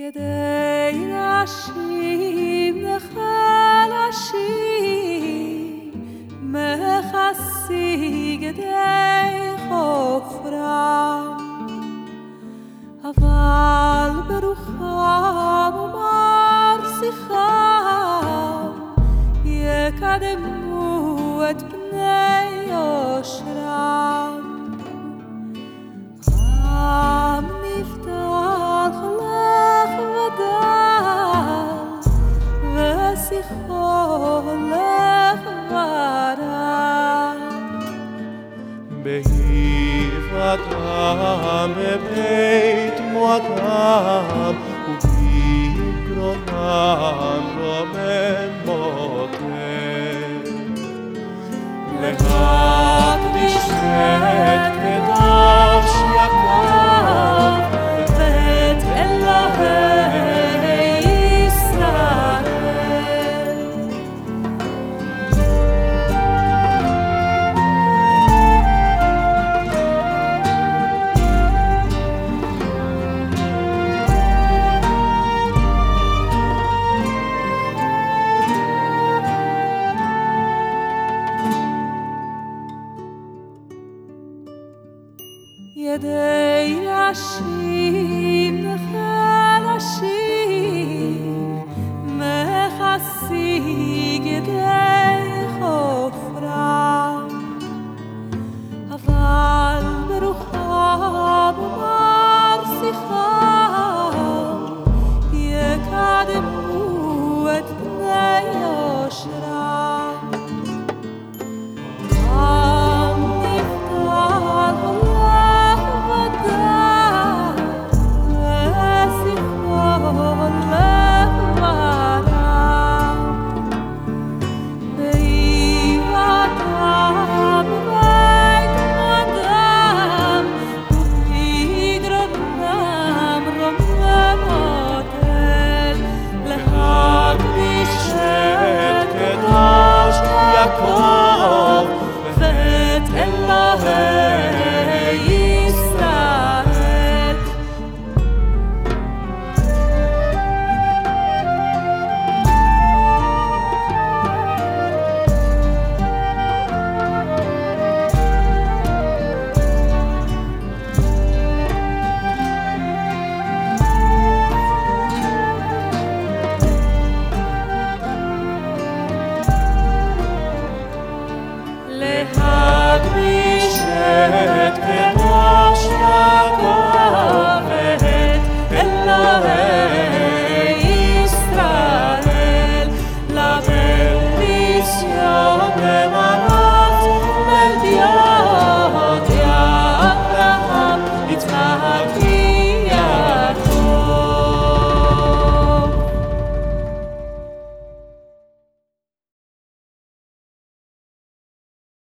ידי נשים נחלשים מכסי גדי חופרם, אבל ברוחם ומרשיחם יקדמו את פני יושרם. עם נבדל הולך ודל ושיחו הולך ורם, בהיפרדם מבית מועדם ובגרונם רומם מותם, להקדיש את קדוש יעקב ואת אלוהי ישראל. ידי נשים נחלשים מכסי גדי